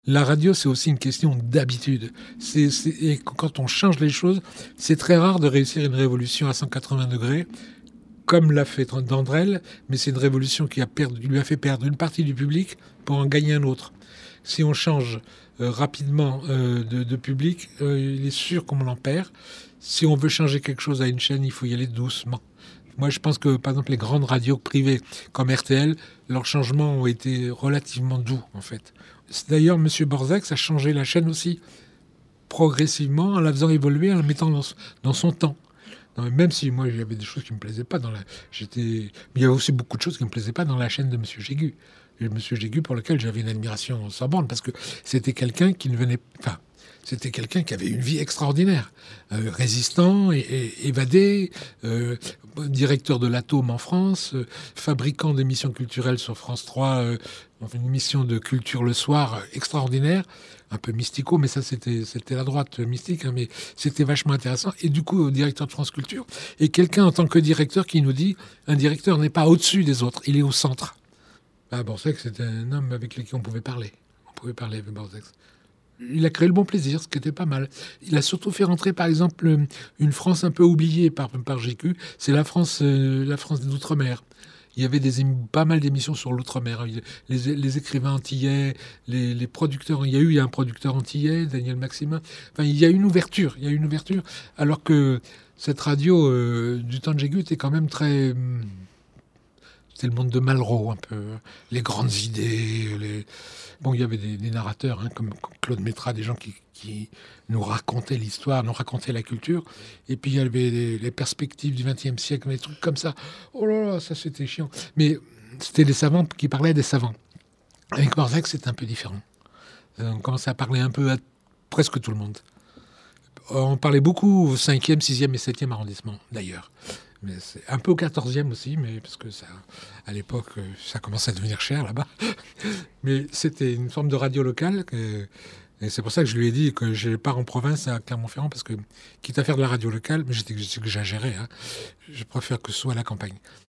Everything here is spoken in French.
La radio, c'est aussi une question d'habitude. Et quand on change les choses, c'est très rare de réussir une révolution à 180 degrés, comme l'a fait Dandrel, mais c'est une révolution qui lui a fait perdre une partie du public pour en gagner un autre. Si on change rapidement de public, il est sûr qu'on l'en perd. Si on veut changer quelque chose à une chaîne, il faut y aller doucement. Moi, je pense que, par exemple, les grandes radios privées comme RTL, leurs changements ont été relativement doux, en fait. D'ailleurs, M. Borzac a changé la chaîne aussi, progressivement, en la faisant évoluer, en la mettant dans son temps. Non, même si moi, il y avait des choses qui ne me plaisaient pas mais il y a aussi beaucoup de choses qui ne me plaisaient pas dans la chaîne de M. Jégu. Et M. Jégu, pour lequel j'avais une admiration sans borne, parce que c'était quelqu'un qui ne venait... Enfin, c'était quelqu'un qui avait une vie extraordinaire, résistant, évadé, directeur de l'Atome en France, fabricant d'émissions culturelles sur France 3, une émission de culture le soir extraordinaire, un peu mystico, mais ça c'était la droite mystique, hein, mais c'était vachement intéressant. Et du coup, directeur de France Culture, et quelqu'un en tant que directeur qui nous dit, un directeur n'est pas au-dessus des autres, il est au centre. Borzac, c'était un homme avec qui on pouvait parler. On pouvait parler avec Borzac. Il a créé le bon plaisir, ce qui était pas mal. Il a surtout fait rentrer, par exemple, une France un peu oubliée par JQ. C'est la France des Outre-mer. Il y avait pas mal d'émissions sur l'Outre-mer. Les écrivains antillais, les producteurs. Il y a un producteur antillais, Daniel Maximin. Enfin, il y a une ouverture. Alors que cette radio du temps de Jégu était quand même très... C'était le monde de Malraux, un peu. Les grandes idées, Bon, il y avait des narrateurs, hein, comme Claude Métra, des gens qui nous racontaient l'histoire, nous racontaient la culture. Et puis, il y avait les perspectives du XXe siècle, des trucs comme ça. Oh là là, ça, c'était chiant. Mais c'était des savants qui parlaient des savants. Avec Borzac, c'est un peu différent. On commençait à parler un peu à presque tout le monde. On parlait beaucoup au 5e, 6e et 7e arrondissement, d'ailleurs. Mais c'est un peu au 14e aussi, mais parce que ça, à l'époque, ça commençait à devenir cher là-bas. Mais c'était une forme de radio locale. Et c'est pour ça que je lui ai dit que je pars en province à Clermont-Ferrand, parce que, quitte à faire de la radio locale, mais j'exagérais, hein, je préfère que ce soit à la campagne.